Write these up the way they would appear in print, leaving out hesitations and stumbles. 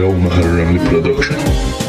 Xəyal Məhərrəmli Production.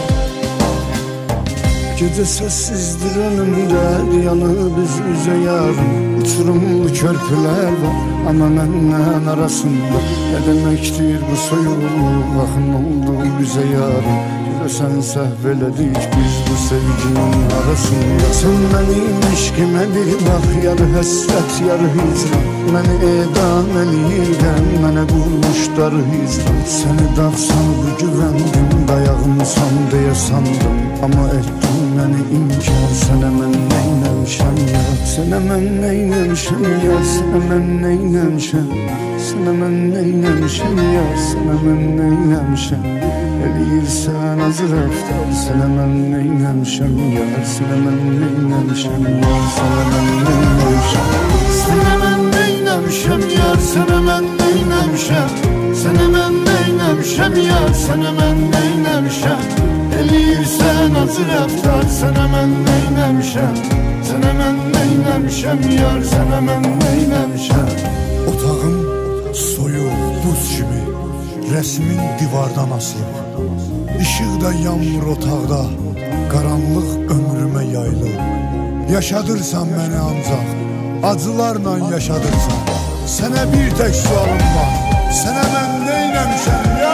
Gecə səssizdir önümdə, yanıb üz-üzə yarım. Uçurumlu körpülər var, ama məndən arasında. Nə deməkdir bu soyuqluq, axın oldu bizə yarım. Görəsən səhv elədik biz bu sevginin arasında. Sən mənim eşqimə bir bax, yarı həsrət, yarı hicran. Məni edam eləyirdən, mənə qurmuşlar hicran. Səni dağsan bu güvəndim, dayağımsan deyə sandım. Amma etdim məni inkar, sənə mən neyləmişəm ya. Sənə mən neyləmişəm ya, sənə mən neyləmişəm. Sənə mən neyləmişəm ya, sənə mən neyləmişəm. Eləyirsən az rəftar, sənə mən neyləmişəm ya. Sənə mən neyləmişəm ya, sənə mən neyləmişəm. Sənə mən neyləmişəm ya, sənə mən neyləmişəm. Sənə mən neyləmişəm ya, sənə mən neyləmişəm. Eləyirsən az rəftar, sənə mən neyləmişəm. Sənə mən neyləmişəm ya, sənə mən neyləmişəm. Otağın soyuq buz kimi, rəsmin divardan asılıb. İşıq da yanmır otaqda, qaranlıq ömrümə yayılıb. Yaşadırsan məni ancaq, acılarla yaşadırsan. Sənə bir tək sualım var, sənə mən neyləmişəm ya.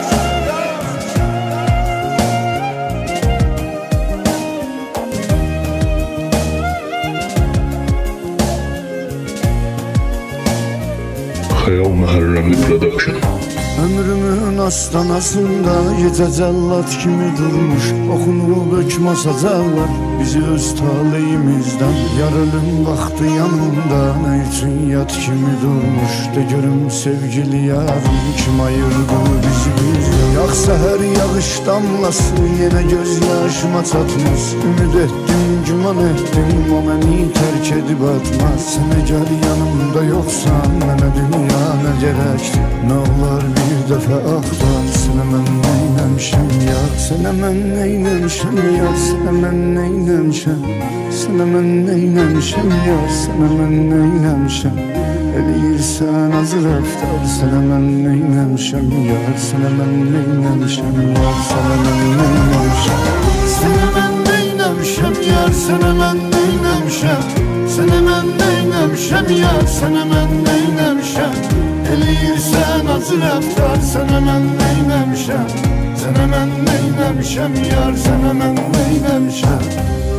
Xəyal Məhərrəmli Production. Ömrümün astanasında gecə cəllad kimi durmuş. Oxunub hökmə sacarlar bizi öz taleyimizdən. Yar ölüm vaxtı yanımda nə üçün yad kimi durmuş. De görüm sevgili yarım, kim ayırdı bizi bizdən. Yağsa hər yağış damlası yenə göz yaşıma çatmaz. Ümid etdim, güman etdim, o məni tərk edib atmaz. Sən əgər yanımda yoxsan, mənə dünya nə gərəkdir. Nə olar bir dəfə axtar, sənə mən neyləmişəm ya. Sənə mən neyləmişəm ya, sənə mən neyləmişəm. Sənə mən neyləmişəm ya, sənə mən neyləmişəm. Eləyirsən az rəftar, sənə mən neyləmişəm ya. Sənə mən neyləmişəm ya, sənə mən neyləmişəm. Sənə mən neyləmişəm ya, sənə mən neyləmişəm. Sənə mən neyləmişəm ya, sənə mən neyləmişəm. Eləyirsən az rəftar, sənə mən neyləmişəm. Sənə mən neyləmişəm yar, sənə mən neyləmişəm.